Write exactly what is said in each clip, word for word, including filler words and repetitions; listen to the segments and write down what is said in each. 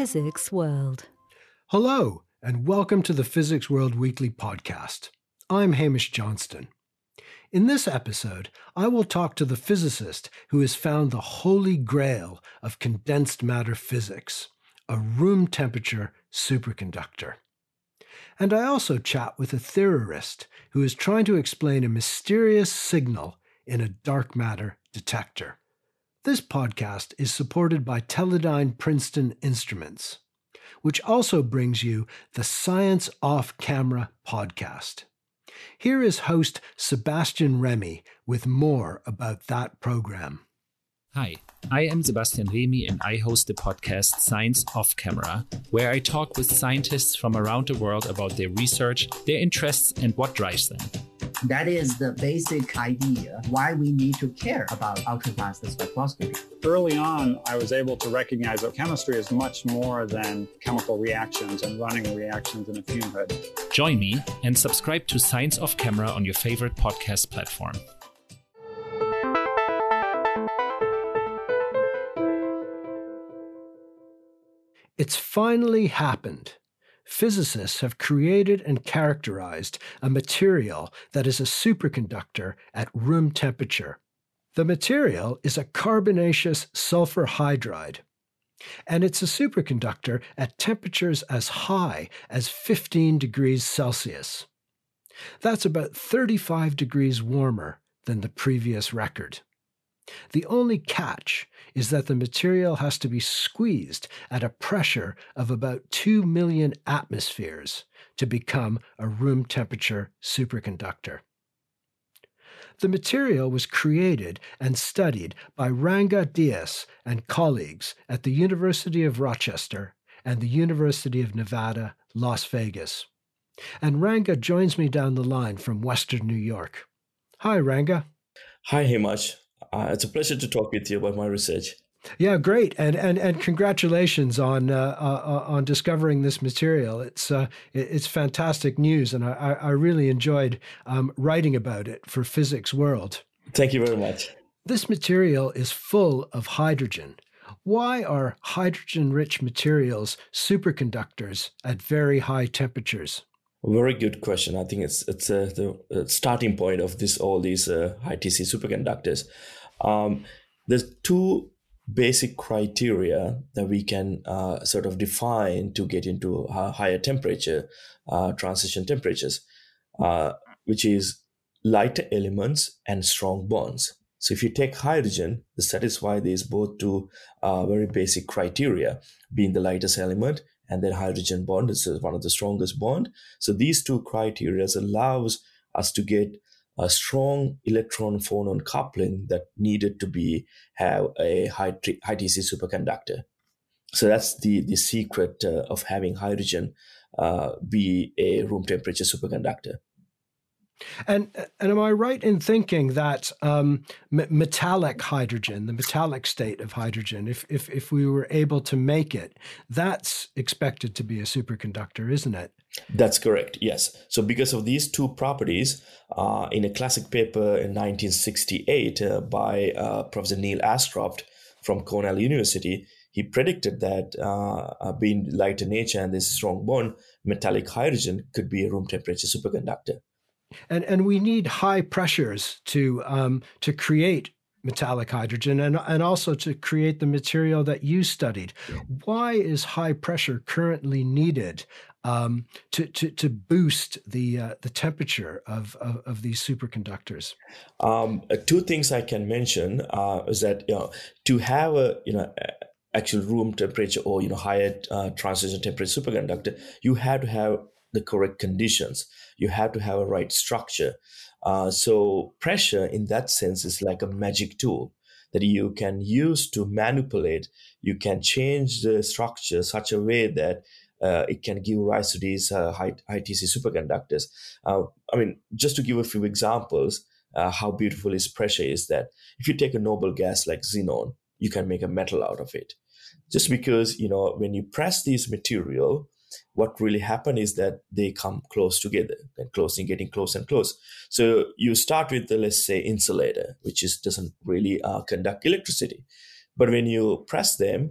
Physics World. Hello, and welcome to the Physics World Weekly Podcast. I'm Hamish Johnston. In this episode, I will talk to the physicist who has found the holy grail of condensed matter physics, a room temperature superconductor. And I also chat with a theorist who is trying to explain a mysterious signal in a dark matter detector. This podcast is supported by Teledyne Princeton Instruments, which also brings you the Science Off Camera podcast. Here is host Sebastian Remy with more about that program. Hi, I am Sebastian Remy and I host the podcast Science Off Camera, where I talk with scientists from around the world about their research, their interests, and what drives them. That is the basic idea why we need to care about ultrafast spectroscopy. Early on, I was able to recognize that chemistry is much more than chemical reactions and running reactions in a fume hood. Join me and subscribe to Science Off Camera on your favorite podcast platform. It's finally happened. Physicists have created and characterized a material that is a superconductor at room temperature. The material is a carbonaceous sulfur hydride, and it's a superconductor at temperatures as high as fifteen degrees Celsius. That's about thirty-five degrees warmer than the previous record. The only catch is that the material has to be squeezed at a pressure of about two million atmospheres to become a room temperature superconductor. The material was created and studied by Ranga Dias and colleagues at the University of Rochester and the University of Nevada, Las Vegas. And Ranga joins me down the line from Western New York. Hi, Ranga. Hi, Hamish. Uh, it's a pleasure to talk with you about my research. Yeah, great, and and and congratulations on uh, uh, on discovering this material. It's uh, it's fantastic news, and I I really enjoyed um, writing about it for Physics World. Thank you very much. This material is full of hydrogen. Why are hydrogen-rich materials superconductors at very high temperatures? Very good question. I think it's it's uh, the uh, starting point of this all these uh, high T C superconductors. Um, there's two basic criteria that we can uh, sort of define to get into a higher temperature, uh, transition temperatures, uh, which is lighter elements and strong bonds. So if you take hydrogen, to satisfy these both two uh, very basic criteria, being the lightest element and then hydrogen bond is one of the strongest bond. So these two criteria allows us to get a strong electron-phonon coupling that needed to be have a high, high T C superconductor. So that's the, the secret uh, of having hydrogen uh, be a room temperature superconductor. And and am I right in thinking that um, m- metallic hydrogen, the metallic state of hydrogen, if, if if we were able to make it, that's expected to be a superconductor, isn't it? That's correct, yes. So because of these two properties, uh, in a classic paper in nineteen sixty-eight uh, by uh, Professor Neil Astropt from Cornell University, he predicted that uh, being light in nature and this strong bond, metallic hydrogen could be a room temperature superconductor. And and we need high pressures to um, to create metallic hydrogen and, and also to create the material that you studied. Why is high pressure currently needed um, to, to to boost the uh, the temperature of, of, of these superconductors? Um, two things I can mention uh, is that you know to have a you know actual room temperature or you know higher uh, transition temperature superconductor, you have to have the correct conditions. You have to have a right structure. Uh, so pressure in that sense is like a magic tool that you can use to manipulate. You can change the structure such a way that uh, it can give rise to these uh, high, high T C superconductors. Uh, I mean, just to give a few examples, uh, how beautiful is pressure is that if you take a noble gas like xenon, you can make a metal out of it. Just because, you know, when you press this material, what really happens is that they come close together and close and getting close and close. So you start with the, let's say, insulator, which is doesn't really uh, conduct electricity. But when you press them,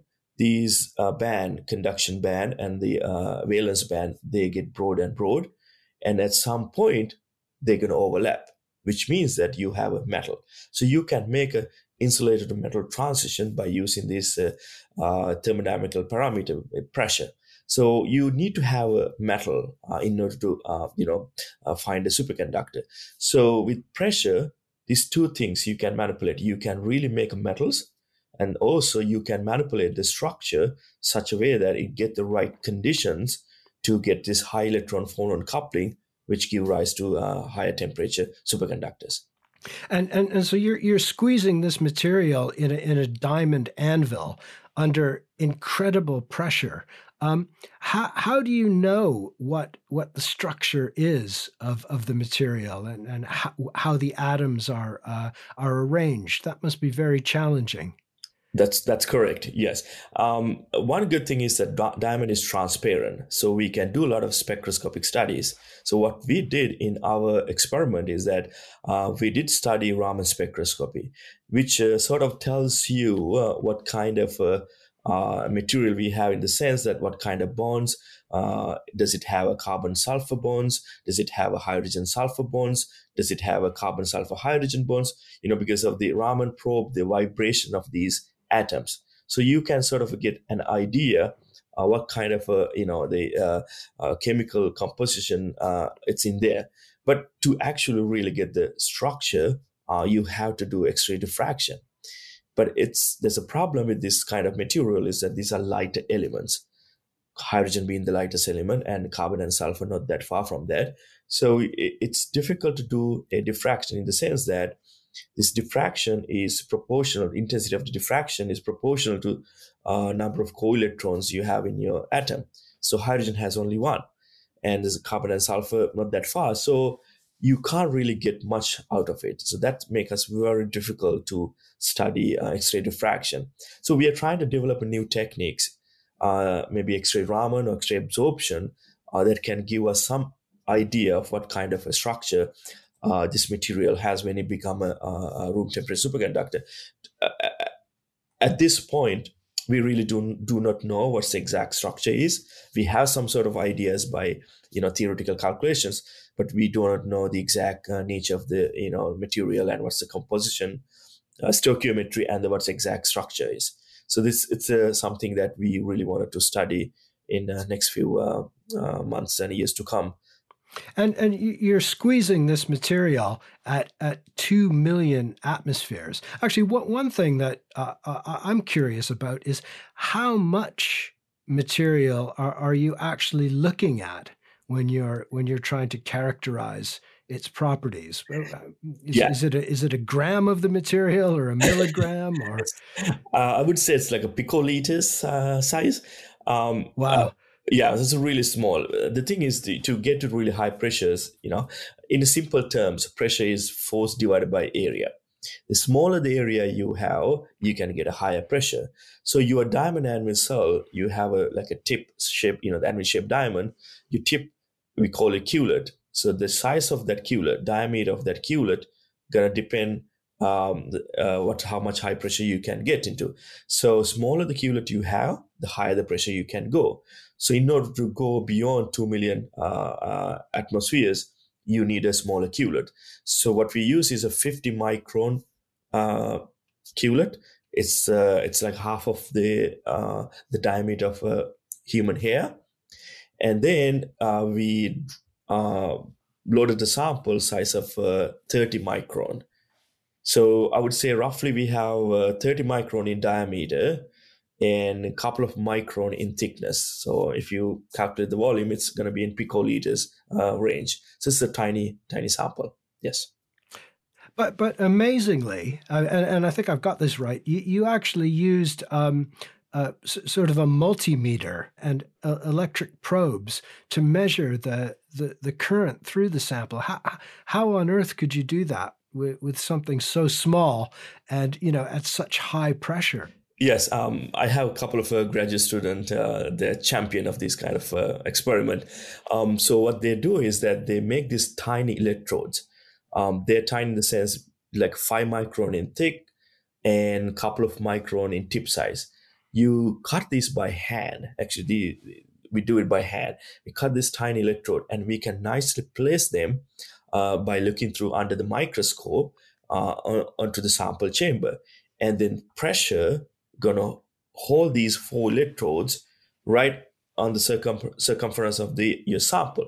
these uh, band, conduction band and the uh, valence band, they get broad and broad. And at some point, they're going to overlap, which means that you have a metal. So you can make a insulator to metal transition by using this uh, uh, thermodynamical parameter, uh, pressure. So you need to have a metal uh, in order to, uh, you know, uh, find a superconductor. So with pressure, these two things you can manipulate. You can really make metals, and also you can manipulate the structure such a way that it get the right conditions to get this high electron phonon coupling, which give rise to uh, higher temperature superconductors. And, and and so you're you're squeezing this material in a, in a diamond anvil under incredible pressure. Um, how how do you know what what the structure is of, of the material and, and how, how the atoms are uh, are arranged? That must be very challenging. That's that's correct. Yes. Um, one good thing is that di- diamond is transparent, so we can do a lot of spectroscopic studies. So what we did in our experiment is that uh, we did study Raman spectroscopy, which uh, sort of tells you uh, what kind of uh, uh, material we have, in the sense that what kind of bonds. Uh, does it have a carbon sulfur bonds? Does it have a hydrogen sulfur bonds? Does it have a carbon sulfur hydrogen bonds? You know, because of the Raman probe, the vibration of these atoms. So you can sort of get an idea uh, what kind of uh, you know the uh, uh, chemical composition uh, it's in there. But to actually really get the structure, uh, you have to do X-ray diffraction. But it's there's a problem with this kind of material, is that these are lighter elements. Hydrogen being the lightest element, and carbon and sulfur not that far from that. So it, it's difficult to do a diffraction, in the sense that this diffraction is proportional, intensity of the diffraction is proportional to uh, number of co-electrons you have in your atom. So hydrogen has only one, and there's carbon and sulfur not that far. So you can't really get much out of it. So that makes us very difficult to study uh, X-ray diffraction. So we are trying to develop a new techniques, uh, maybe X-ray Raman or X-ray absorption, uh, that can give us some idea of what kind of a structure Uh, this material has when it become a, a room temperature superconductor. Uh, at this point, we really do, do not know what the exact structure is. We have some sort of ideas by, you know, theoretical calculations, but we do not know the exact uh, nature of the, you know, material and what's the composition, uh, stoichiometry, and the, what's the exact structure is. So this it's uh, something that we really wanted to study in the next few uh, uh, months and years to come. And and you're squeezing this material at, at two million atmospheres. Actually, what, one thing that uh, I'm curious about is how much material are, are you actually looking at when you're when you're trying to characterize its properties? Is, yeah. is it a, is it a gram of the material or a milligram? Or uh, I would say it's like a picoliters uh, size. Um, wow. Uh, Yeah, it's really small. The thing is the, to get to really high pressures, you know, in simple terms, pressure is force divided by area. The smaller the area you have, you can get a higher pressure. So your diamond anvil cell, you have a like a tip shape, you know, the anvil shaped diamond, you tip, we call it culet. So the size of that culet, diameter of that culet, gonna depend um, uh, what how much high pressure you can get into. So smaller the culet you have, the higher the pressure you can go. So in order to go beyond two million uh, uh, atmospheres, you need a smaller culet. So what we use is a fifty micron uh, culet. It's uh, it's like half of the uh, the diameter of a human hair, and then uh, we uh, loaded the sample size of uh, thirty micron. So I would say roughly we have uh, thirty micron in diameter and a couple of micron in thickness. So if you calculate the volume, it's going to be in picoliters uh, range. So it's a tiny, tiny sample. Yes. But but amazingly, uh, and, and I think I've got this right, you, you actually used um, uh, s- sort of a multimeter and uh, electric probes to measure the, the, the current through the sample. How, how on earth could you do that with, with something so small and, you know, at such high pressure? Yes, um, I have a couple of uh, graduate students, uh, they're champion of this kind of uh, experiment. Um, so what they do is that they make these tiny electrodes. Um, they're tiny in the sense like five micron in thick and a couple of micron in tip size. you cut these by hand. Actually, the, we do it by hand. We cut this tiny electrode, and we can nicely place them uh, by looking through under the microscope uh, on, onto the sample chamber. And then pressure gonna hold these four electrodes right on the circum- circumference of the your sample.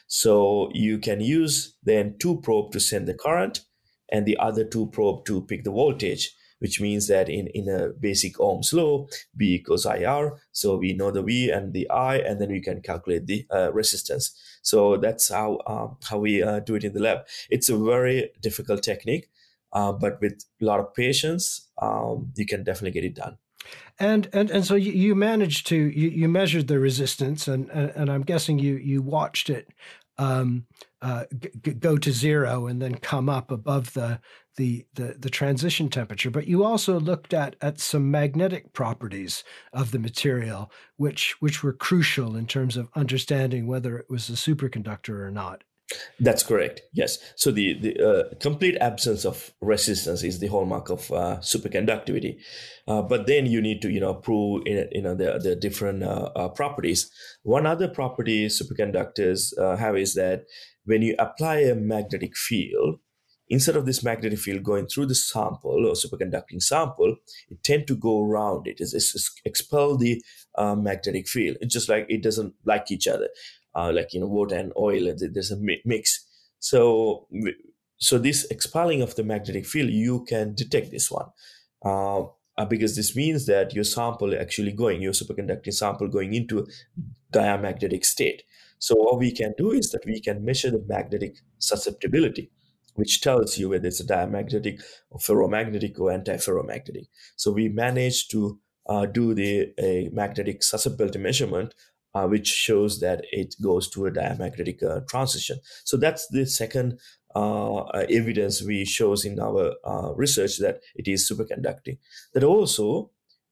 So you can use then two probe to send the current, and the other two probe to pick the voltage, which means that in, in a basic Ohm's law, V equals I R. So we know the V and the I, and then we can calculate the uh, resistance. So that's how um, how we uh, do it in the lab. It's a very difficult technique, uh, but with a lot of patience, um, you can definitely get it done. And and and so you, you managed to you, you measured the resistance, and, and and I'm guessing you you watched it um, uh, g- go to zero and then come up above the, the the the transition temperature. But you also looked at at some magnetic properties of the material, which which were crucial in terms of understanding whether it was a superconductor or not. That's correct. Yes. So the, the uh, complete absence of resistance is the hallmark of uh, superconductivity. Uh, but then you need to, you know, prove, you know, the, the different uh, uh, properties. One other property superconductors uh, have is that when you apply a magnetic field, instead of this magnetic field going through the sample or superconducting sample, it tend to go around it. It's, it's expel the uh, magnetic field. It's just like it doesn't like each other. Uh, like, you know, water and oil, there's a mix. So, so this expelling of the magnetic field, you can detect this one uh, because this means that your sample actually going, your superconducting sample going into a diamagnetic state. So what we can do is that we can measure the magnetic susceptibility, which tells you whether it's a diamagnetic or ferromagnetic or antiferromagnetic. So we managed to uh, do the a magnetic susceptibility measurement, Uh, which shows that it goes to a diamagnetic uh, transition. So that's the second uh, uh, evidence we shows in our uh, research that it is superconducting. That also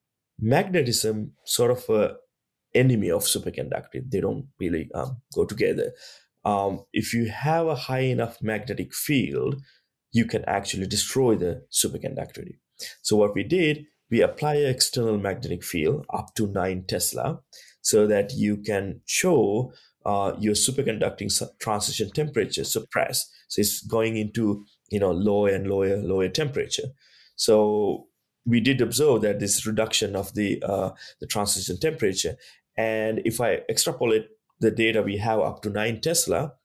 magnetism sort of a enemy of superconducting. They don't really um, go together. Um, if you have a high enough magnetic field, you can actually destroy the superconductivity. So what we did, we apply an external magnetic field up to nine Tesla, so that you can show uh, your superconducting transition temperature suppress. So it's going into, you know, lower and lower, lower temperature. So we did observe that this reduction of the uh, the transition temperature. And if I extrapolate the data we have up to nine Tesla,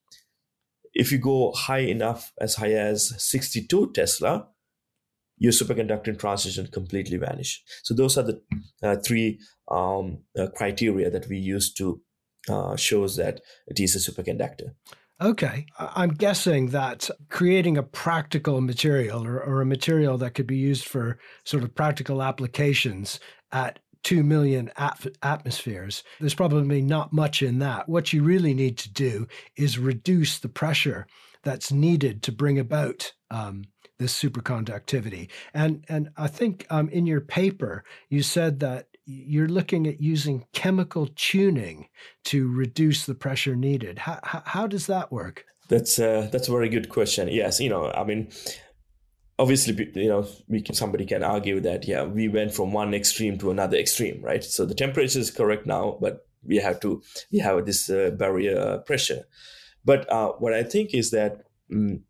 if you go high enough, as high as sixty-two Tesla, your superconducting transition completely vanish. So those are the uh, three um, uh, criteria that we use to uh, shows that it is a superconductor. Okay. I'm guessing that creating a practical material or, or a material that could be used for sort of practical applications at two million at- atmospheres, there's probably not much in that. What you really need to do is reduce the pressure that's needed to bring about um, this superconductivity. And and I think um, in your paper, you said that you're looking at using chemical tuning to reduce the pressure needed. How, how, how does that work? That's uh, that's a very good question. Yes, you know, I mean, obviously, you know, we can, somebody can argue that, yeah, we went from one extreme to another extreme, right? So the temperature is correct now, but we have to, we have this uh, barrier pressure. But uh, what I think is that, um,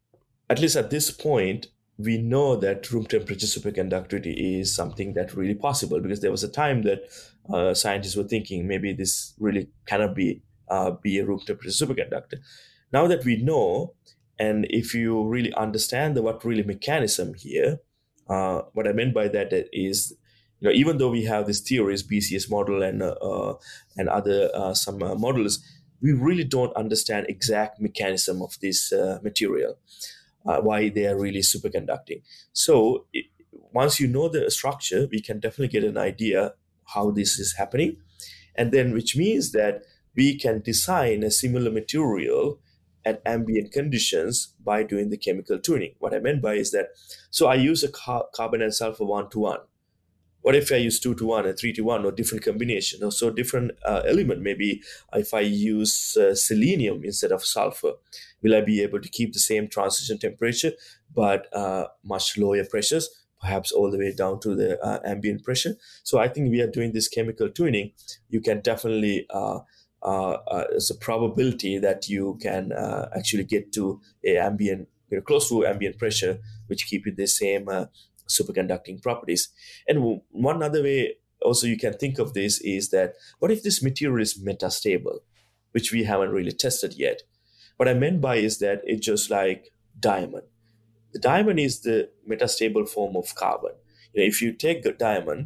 at least at this point, we know that room temperature superconductivity is something that really possible, because there was a time that uh, scientists were thinking maybe this really cannot be uh, be a room temperature superconductor. Now that we know, and if you really understand the what really mechanism here, uh, what I meant by that is, you know, even though we have these theories, B C S model and uh, uh, and other uh, some uh, models, we really don't understand exact mechanism of this uh, material. Uh, why they are really superconducting. So it, once you know the structure, we can definitely get an idea how this is happening. And then, which means that we can design a similar material at ambient conditions by doing the chemical tuning. What I meant by is that, so I use a car- carbon and sulfur one to one. What if I use two to one and three to one, or different combination, or so different uh, element? Maybe if I use uh, selenium instead of sulfur, will I be able to keep the same transition temperature but uh, much lower pressures? perhaps all the way down to the uh, ambient pressure. So I think we are doing this chemical tuning. You can definitely, uh, uh, uh, it's a probability that you can uh, actually get to a ambient, you know, close to ambient pressure, which keep it the same uh, superconducting properties. And w- one other way also you can think of this is that, what if this material is metastable, which we haven't really tested yet? What I meant by is that it's just like diamond. The diamond is the metastable form of carbon. You know, if you take the diamond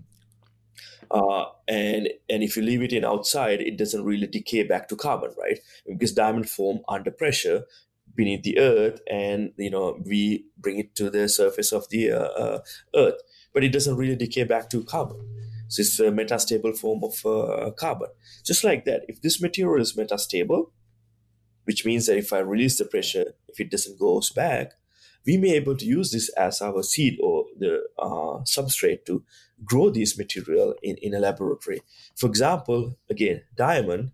uh, and and if you leave it in outside, it doesn't really decay back to carbon, right? Because diamond form under pressure beneath the earth, and you know we bring it to the surface of the uh, uh, earth, but it doesn't really decay back to carbon. So it's a metastable form of uh, carbon. Just like that, if this material is metastable, which means that if I release the pressure, if it doesn't go back, we may be able to use this as our seed or the uh, substrate to grow this material in, in a laboratory. For example, again, diamond,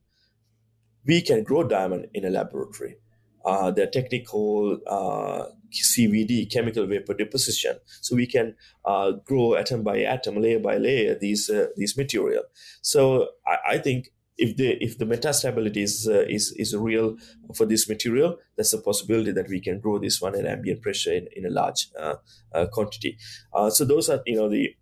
we can grow diamond in a laboratory. Uh, the technique called uh, C V D, chemical vapor deposition. So we can uh, grow atom by atom, layer by layer, these uh, these material. So I, I think if the if the metastability is, uh, is is real for this material, that's a possibility that we can grow this one at ambient pressure in, in a large uh, uh, quantity. Uh, so those are you know the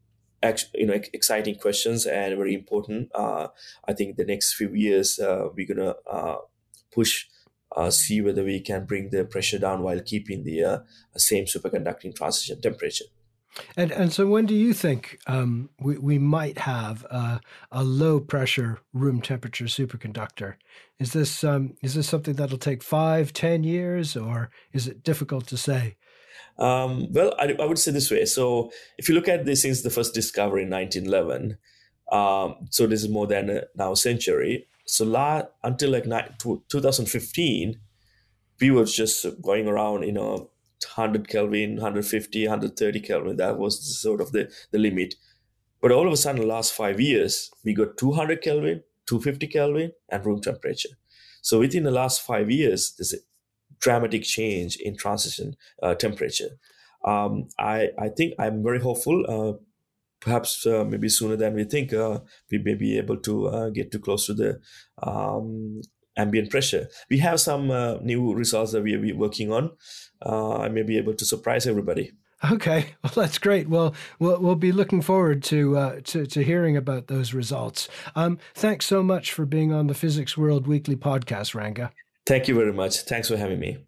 you know exciting questions and very important. Uh, I think the next few years uh, we're gonna uh, push. Uh, see whether we can bring the pressure down while keeping the uh, same superconducting transition temperature. And and so when do you think um, we, we might have uh, a low pressure room temperature superconductor? Is this um, is this something that'll take five, ten years, or is it difficult to say? Um, well, I, I would say this way. So if you look at this since the first discovery in nineteen eleven, um, so this is more than a, now a century. So la- until like twenty fifteen, we were just going around, you know, one hundred Kelvin, one fifty, one thirty Kelvin. That was sort of the, the limit. But all of a sudden, the last five years, we got two hundred Kelvin, two fifty Kelvin, and room temperature. So within the last five years, there's a dramatic change in transition uh, temperature. Um, I, I think I'm very hopeful. Uh, Perhaps uh, maybe sooner than we think, uh, we may be able to uh, get too close to the um, ambient pressure. We have some uh, new results that we are working on. Uh, I may be able to surprise everybody. Okay, well, that's great. Well, we'll, we'll be looking forward to, uh, to to hearing about those results. Um, thanks so much for being on the Physics World Weekly podcast, Ranga. Thank you very much. Thanks for having me.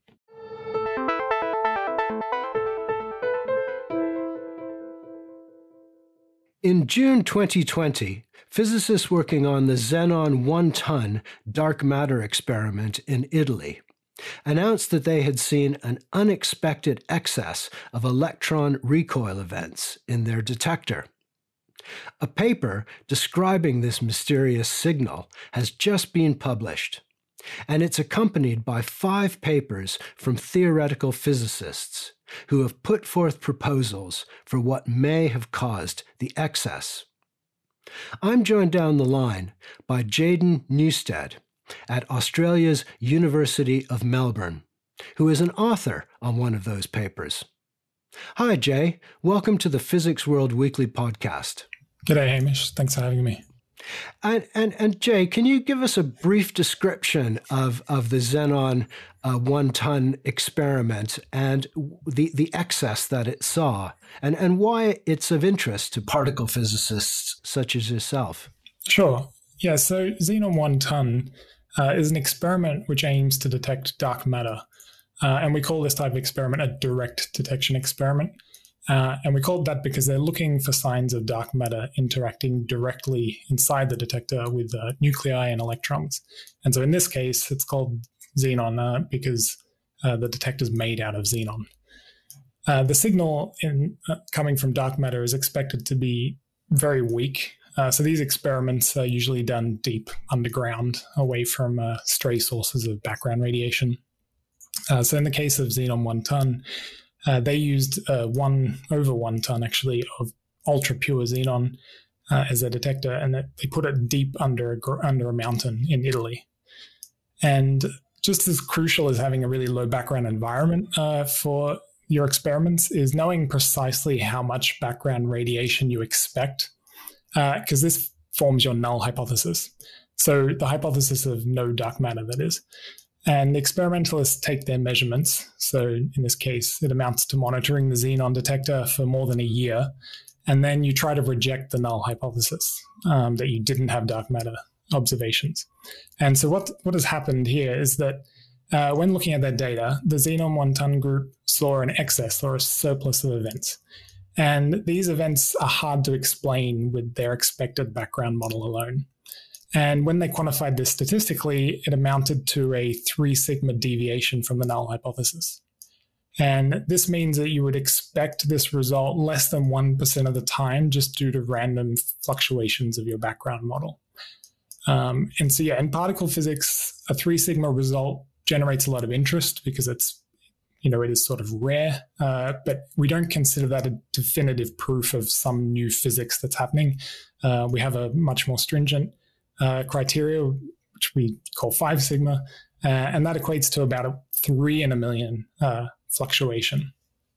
In June twenty twenty, physicists working on the Xenon one-ton dark matter experiment in Italy announced that they had seen an unexpected excess of electron recoil events in their detector. A paper describing this mysterious signal has just been published, and it's accompanied by five papers from theoretical physicists who have put forth proposals for what may have caused the excess. I'm joined down the line by Jayden Newstead at Australia's University of Melbourne, who is an author on one of those papers. Hi, Jay. Welcome to the Physics World Weekly podcast. G'day, Hamish. Thanks for having me. And, and and Jay, can you give us a brief description of, of the Xenon uh, one-ton experiment and the, the excess that it saw, and, and why it's of interest to particle physicists such as yourself? Sure. Yeah, so Xenon one-ton uh, is an experiment which aims to detect dark matter. Uh, and we call this type of experiment a direct detection experiment. Uh, and we called that because they're looking for signs of dark matter interacting directly inside the detector with uh, nuclei and electrons. And so in this case, it's called xenon uh, because uh, the detector is made out of xenon. Uh, the signal in, uh, coming from dark matter is expected to be very weak. Uh, so these experiments are usually done deep underground, away from uh, stray sources of background radiation. Uh, so in the case of Xenon one-ton, Uh, they used uh, one over one ton actually of ultra pure xenon uh, as a detector, and that they put it deep under a, under a mountain in Italy. And just as crucial as having a really low background environment uh, for your experiments is knowing precisely how much background radiation you expect, because uh, this forms your null hypothesis. So the hypothesis of no dark matter, that is. And the experimentalists take their measurements. So in this case, it amounts to monitoring the xenon detector for more than a year. And then you try to reject the null hypothesis um, that you didn't have dark matter observations. And so what, what has happened here is that uh, when looking at that data, the Xenon one ton group saw an excess or a surplus of events. And these events are hard to explain with their expected background model alone. And when they quantified this statistically, it amounted to a three sigma deviation from the null hypothesis. And this means that you would expect this result less than one percent of the time just due to random fluctuations of your background model. Um, and so, yeah, in particle physics, a three sigma result generates a lot of interest because it's, you know, it is sort of rare, uh, but we don't consider that a definitive proof of some new physics that's happening. Uh, we have a much more stringent uh, criteria, which we call five sigma, uh, and that equates to about a three in a million uh, fluctuation.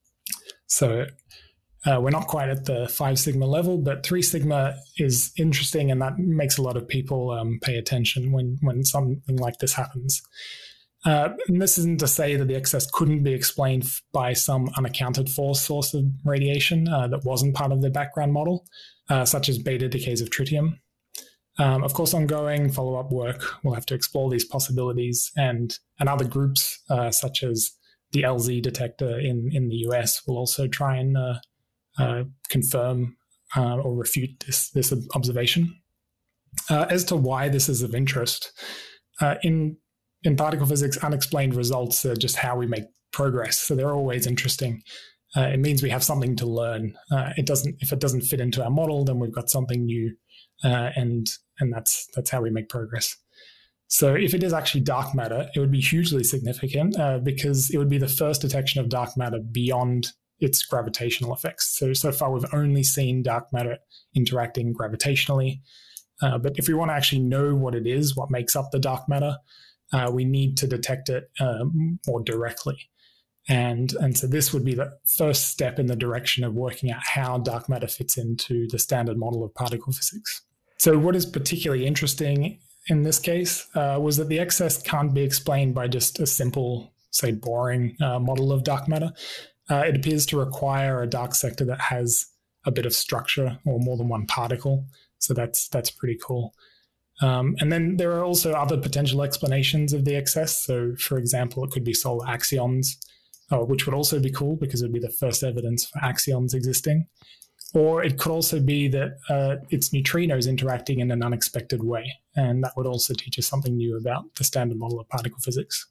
So uh, we're not quite at the five sigma level, but three sigma is interesting, and that makes a lot of people um, pay attention when, when something like this happens. Uh, and this isn't to say that the excess couldn't be explained by some unaccounted for source of radiation uh, that wasn't part of the background model, uh, such as beta decays of tritium. Um, of course, ongoing follow-up work will have to explore these possibilities, and, and other groups, uh, such as the L Z detector in, in the U S, will also try and uh, uh, confirm uh, or refute this, this observation. Uh, as to why this is of interest, uh, in In particle physics, unexplained results are just how we make progress. So they're always interesting. Uh, it means we have something to learn. Uh, it doesn't. If it doesn't fit into our model, then we've got something new, uh, and and that's that's how we make progress. So if it is actually dark matter, it would be hugely significant uh, because it would be the first detection of dark matter beyond its gravitational effects. So so far we've only seen dark matter interacting gravitationally, uh, but if we want to actually know what it is, what makes up the dark matter, Uh, we need to detect it uh, more directly. And, and so this would be the first step in the direction of working out how dark matter fits into the standard model of particle physics. So what is particularly interesting in this case uh, was that the excess can't be explained by just a simple, say, boring uh, model of dark matter. Uh, it appears to require a dark sector that has a bit of structure or more than one particle. So that's that's pretty cool. Um, and then there are also other potential explanations of the excess. So, for example, it could be solar axions, uh, which would also be cool because it would be the first evidence for axions existing. Or it could also be that uh, it's neutrinos interacting in an unexpected way. And that would also teach us something new about the standard model of particle physics.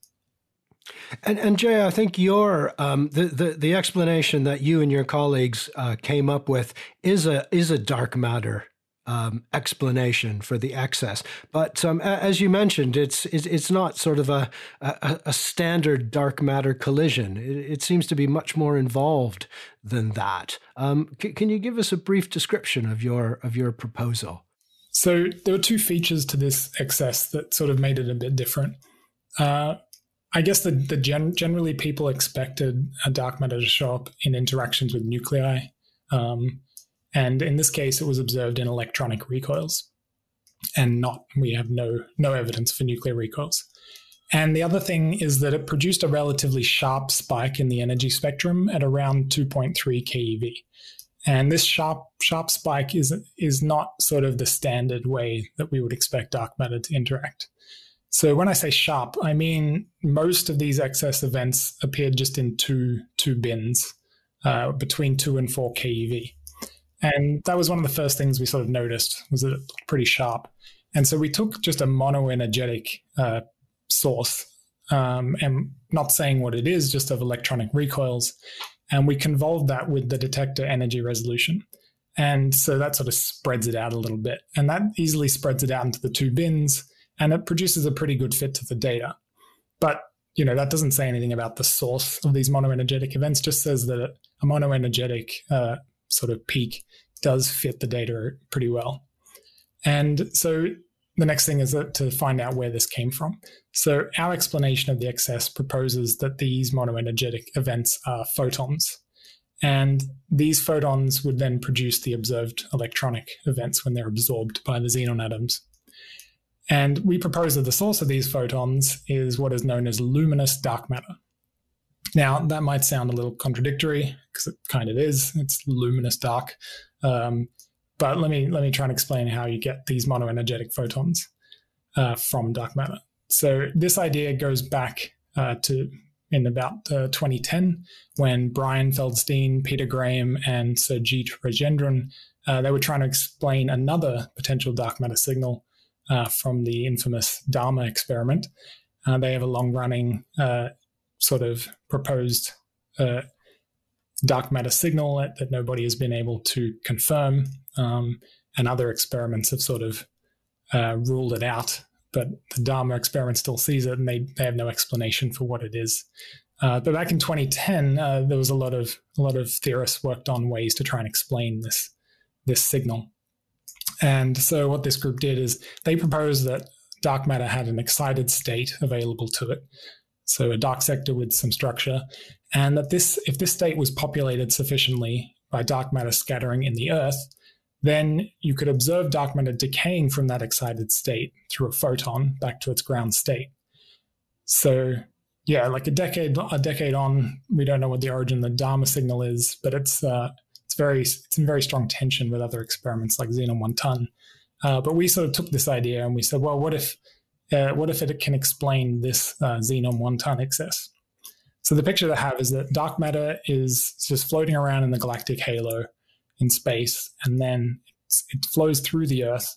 And, and Jay, I think your um, the, the the explanation that you and your colleagues uh, came up with is a is a dark matter Um, explanation for the excess, but um, as you mentioned, it's it's not sort of a a, a standard dark matter collision. It, it seems to be much more involved than that. Um, c- can you give us a brief description of your of your proposal? So there were two features to this excess that sort of made it a bit different. Uh, I guess the the gen- generally people expected a dark matter to show up in interactions with nuclei. Um, And in this case, it was observed in electronic recoils, and not we have no no evidence for nuclear recoils. And the other thing is that it produced a relatively sharp spike in the energy spectrum at around two point three keV. And this sharp sharp spike is is not sort of the standard way that we would expect dark matter to interact. So when I say sharp, I mean most of these excess events appeared just in two two bins uh, between two and four keV. And that was one of the first things we sort of noticed, was that it looked pretty sharp. And so we took just a monoenergetic uh, source, um, and not saying what it is, just of electronic recoils, and we convolved that with the detector energy resolution. And so that sort of spreads it out a little bit. And that easily spreads it out into the two bins, and it produces a pretty good fit to the data. But, you know, that doesn't say anything about the source of these monoenergetic events, just says that a monoenergetic uh, sort of peak does fit the data pretty well. And so the next thing is that to find out where this came from. So our explanation of the excess proposes that these monoenergetic events are photons. And these photons would then produce the observed electronic events when they're absorbed by the xenon atoms. And we propose that the source of these photons is what is known as luminous dark matter. Now, that might sound a little contradictory, because it kind of is. It's luminous dark. Um, but let me let me try and explain how you get these monoenergetic photons uh, from dark matter. So this idea goes back uh, to in about uh, twenty ten, when Brian Feldstein, Peter Graham, and Surjit Rajendran, uh, they were trying to explain another potential dark matter signal uh, from the infamous Dharma experiment. Uh, they have a long-running uh, sort of proposed uh, dark matter signal that, that nobody has been able to confirm, um, and other experiments have sort of uh, ruled it out. But the Dharma experiment still sees it, and they, they have no explanation for what it is. Uh, but back in twenty ten, uh, there was a lot of a lot of theorists worked on ways to try and explain this this signal. And so what this group did is they proposed that dark matter had an excited state available to it, so a dark sector with some structure, and that this if this state was populated sufficiently by dark matter scattering in the Earth, then you could observe dark matter decaying from that excited state through a photon back to its ground state. So yeah, like a decade a decade on, we don't know what the origin of the Dharma signal is, but it's uh, it's very it's in very strong tension with other experiments like Xenon one ton. Uh, but we sort of took this idea and we said, well, what if uh, what if it can explain this uh, Xenon one ton excess? So the picture they have is that dark matter is just floating around in the galactic halo in space, and then it's, it flows through the Earth.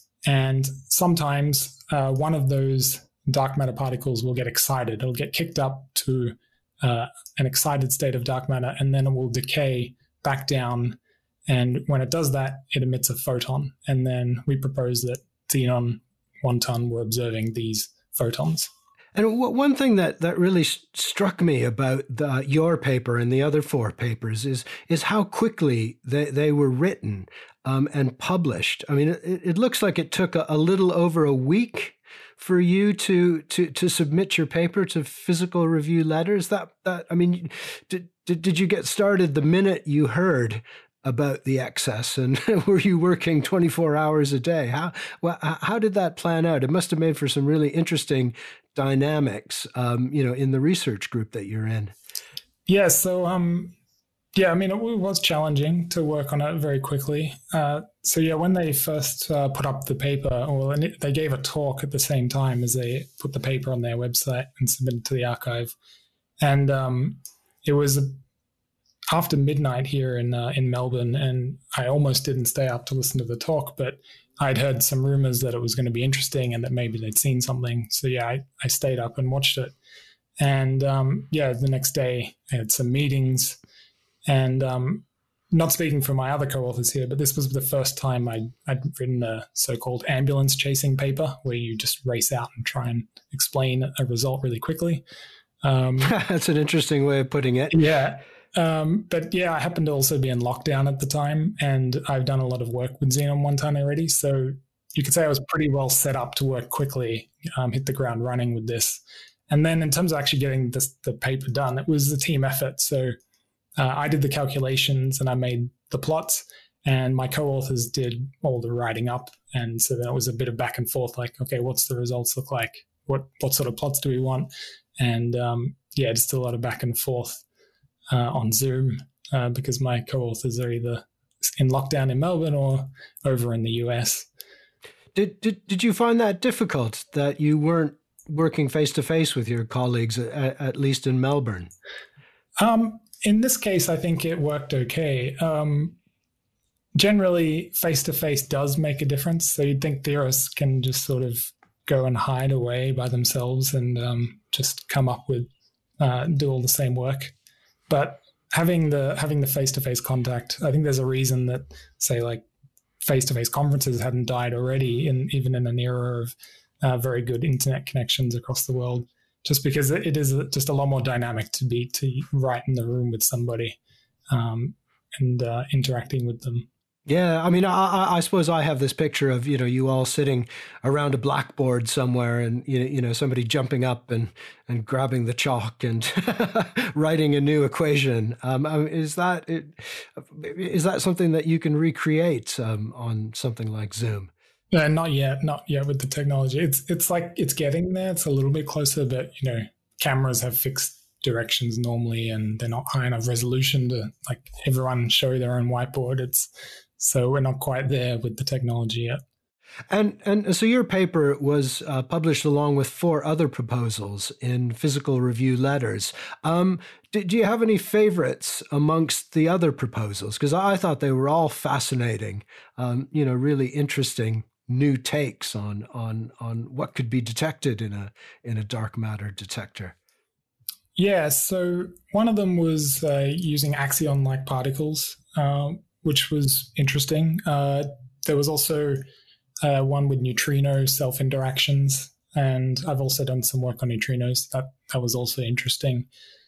And sometimes uh, one of those dark matter particles will get excited. It'll get kicked up to uh, an excited state of dark matter, and then it will decay back down. And when it does that, it emits a photon. And then we propose that Xenon one ton were observing these photons. And one thing that, that really struck me about the, your paper and the other four papers is is how quickly they, they were written um, and published. I mean, it, it looks like it took a, a little over a week for you to to to submit your paper to Physical Review Letters. That that I mean, did did, did you get started the minute you heard about the excess, and were you working twenty-four hours a day? How well, how did that plan out? It must have made for some really interesting dynamics, um, you know, in the research group that you're in. Yeah. So, um, yeah, I mean, it was challenging to work on it very quickly. Uh, so yeah, when they first uh, put up the paper, or they gave a talk at the same time as they put the paper on their website and submitted to the archive, and um, it was a after midnight here in uh, in Melbourne, and I almost didn't stay up to listen to the talk, but I'd heard some rumors that it was going to be interesting and that maybe they'd seen something. So yeah, I, I stayed up and watched it. And um, yeah, the next day I had some meetings, and um, not speaking for my other co-authors here, but this was the first time I'd, I'd written a so-called ambulance chasing paper where you just race out and try and explain a result really quickly. Um, That's an interesting way of putting it. Yeah. Um, but yeah, I happened to also be in lockdown at the time, and I've done a lot of work with Xenon one ton already. So you could say I was pretty well set up to work quickly, um, hit the ground running with this. And then in terms of actually getting this, the paper done, it was a team effort. So uh, I did the calculations and I made the plots, and my co-authors did all the writing up. And so then it was a bit of back and forth, like, okay, what's the results look like? What, what sort of plots do we want? And um, yeah, just a lot of back and forth. Uh, on Zoom uh, because my co-authors are either in lockdown in Melbourne or over in the U S. Did did did you find that difficult that you weren't working face to face with your colleagues, at, at least in Melbourne? Um, in this case, I think it worked okay. Um, generally, face to face does make a difference. So you'd think theorists can just sort of go and hide away by themselves and um, just come up with uh, do all the same work. But having the having the face-to-face contact, I think there's a reason that, say, like face-to-face conferences hadn't died already, in even in an era of uh, very good internet connections across the world, just because it is just a lot more dynamic to be to write in the room with somebody um, and uh, interacting with them. Yeah, I mean, I, I suppose I have this picture of, you know, you all sitting around a blackboard somewhere and, you know, you know somebody jumping up and, and grabbing the chalk and writing a new equation. Um, I mean, is that it, is that something that you can recreate um, on something like Zoom? Uh, not yet, not yet with the technology. It's it's like it's getting there. It's a little bit closer, but, you know, cameras have fixed directions normally and they're not high enough resolution to like everyone show their own whiteboard. It's So we're not quite there with the technology yet. And and so your paper was uh, published along with four other proposals in Physical Review Letters. Um, do, do you have any favorites amongst the other proposals? Because I thought they were all fascinating, um, you know, really interesting new takes on on on what could be detected in a in a dark matter detector. Yeah, so one of them was uh, using axion-like particles, uh, which was interesting. Uh, there was also uh, one with neutrino self-interactions, and I've also done some work on neutrinos. That that was also interesting.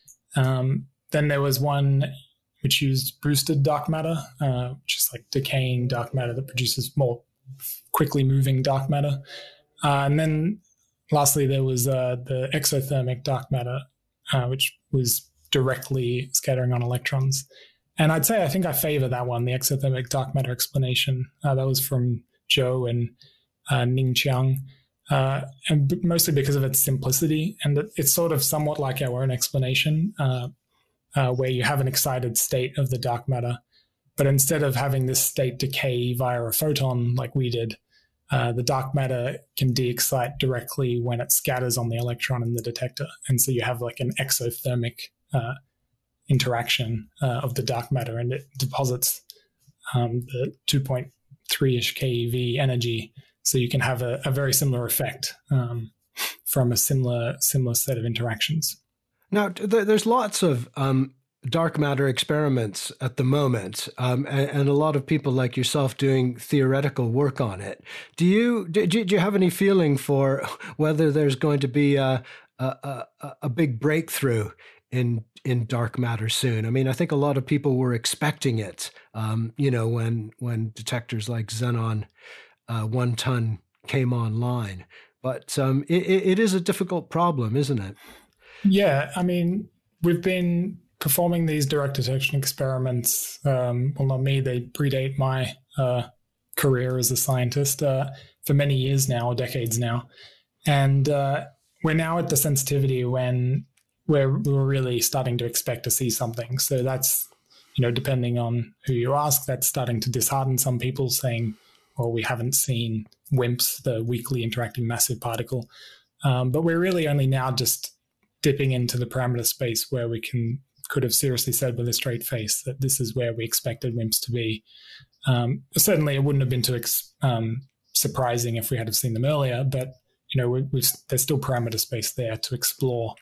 Um, then there was one which used boosted dark matter, uh, which is like decaying dark matter that produces more quickly moving dark matter. Uh, and then lastly, there was uh, the exothermic dark matter, uh, which was directly scattering on electrons. And I'd say I think I favor that one, the exothermic dark matter explanation. Uh, that was from Zhou and uh, Ning Qiang, uh, and b- mostly because of its simplicity. And it, it's sort of somewhat like our own explanation, uh, uh, where you have an excited state of the dark matter. But instead of having this state decay via a photon like we did, uh, the dark matter can de-excite directly when it scatters on the electron in the detector. And so you have like an exothermic uh, interaction uh, of the dark matter, and it deposits um, the two point three-ish keV energy. So you can have a, a very similar effect um, from a similar similar set of interactions. Now, th- there's lots of um, dark matter experiments at the moment, um, and, and a lot of people like yourself doing theoretical work on it. Do you do, do you have any feeling for whether there's going to be a a, a, a big breakthrough in in dark matter soon? I mean, I think a lot of people were expecting it, um, you know, when when detectors like Xenon uh, one ton came online. But um, it, it is a difficult problem, isn't it? Yeah, I mean, we've been performing these direct detection experiments. Um, well, not me; they predate my uh, career as a scientist uh, for many years now, decades now, and uh, we're now at the sensitivity when We're, we're really starting to expect to see something. So that's, you know, depending on who you ask, that's starting to dishearten some people, saying, well, we haven't seen WIMPs, the weakly interacting massive particle. Um, but we're really only now just dipping into the parameter space where we can could have seriously said with a straight face that this is where we expected WIMPs to be. Um, certainly, it wouldn't have been too ex- um, surprising if we had have seen them earlier, but, you know, we, we've, there's still parameter space there to explore.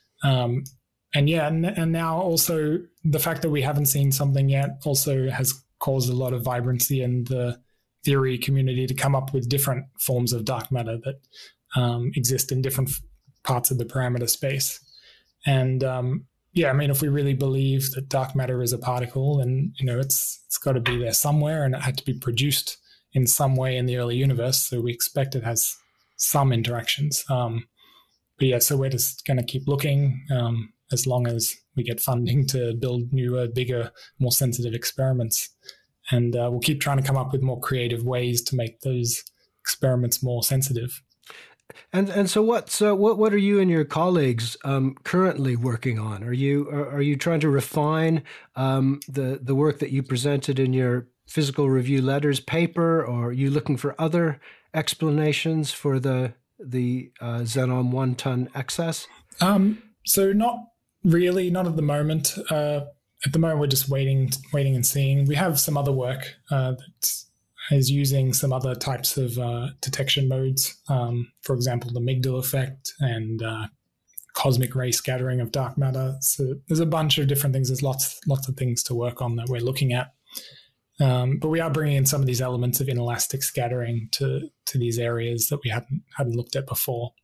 Um, and yeah, and, and now also the fact that we haven't seen something yet also has caused a lot of vibrancy in the theory community to come up with different forms of dark matter that um, exist in different f- parts of the parameter space. And um, yeah, I mean, if we really believe that dark matter is a particle, then, you know, it's it's got to be there somewhere, and it had to be produced in some way in the early universe. So we expect it has some interactions. Um, But yeah, so we're just going to keep looking um, as long as we get funding to build newer, bigger, more sensitive experiments. And uh, we'll keep trying to come up with more creative ways to make those experiments more sensitive. And and so what so what what are you and your colleagues um, currently working on? Are you are, are you trying to refine um, the the work that you presented in your Physical Review Letters paper, or are you looking for other explanations for the the uh, Xenon one ton excess? Um, so not really, not at the moment. Uh, at the moment, we're just waiting, waiting and seeing. We have some other work uh, that is using some other types of uh, detection modes. Um, for example, the Migdal effect and uh, cosmic ray scattering of dark matter. So there's a bunch of different things. There's lots, lots of things to work on that we're looking at. Um, but we are bringing in some of these elements of inelastic scattering to, to these areas that we hadn't hadn't looked at before.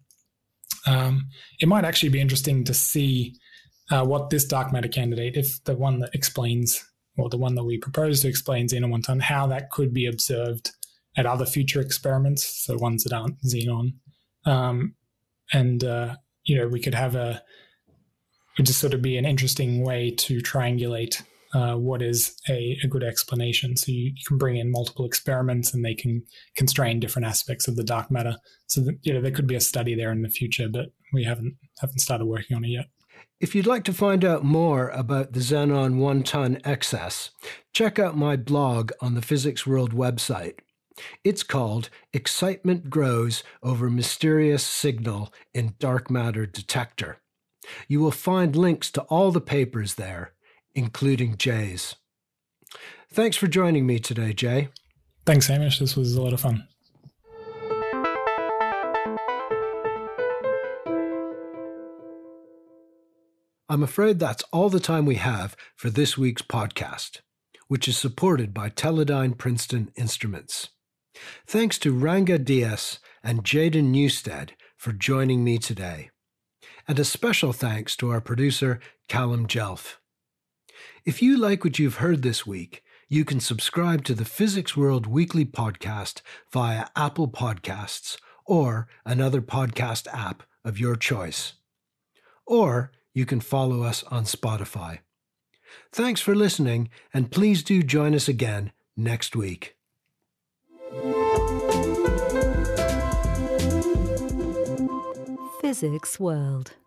Um, it might actually be interesting to see uh, what this dark matter candidate, if the one that explains or the one that we propose to explain Xenon one ton, how that could be observed at other future experiments, so ones that aren't Xenon. Um, and, uh, you know, we could have a, it would just sort of be an interesting way to triangulate uh, what is a, a good explanation. So you, you can bring in multiple experiments and they can constrain different aspects of the dark matter. So that, you know, there could be a study there in the future, but we haven't haven't started working on it yet. If you'd like to find out more about the Xenon one ton excess, check out my blog on the Physics World website. It's called Excitement Grows Over Mysterious Signal in Dark Matter Detector. You will find links to all the papers there, including Jay's. Thanks for joining me today, Jay. Thanks, Hamish. This was a lot of fun. I'm afraid that's all the time we have for this week's podcast, which is supported by Teledyne Princeton Instruments. Thanks to Ranga Diaz and Jaden Newstead for joining me today. And a special thanks to our producer, Callum Jelf. If you like what you've heard this week, you can subscribe to the Physics World Weekly Podcast via Apple Podcasts or another podcast app of your choice. Or you can follow us on Spotify. Thanks for listening, and please do join us again next week. Physics World.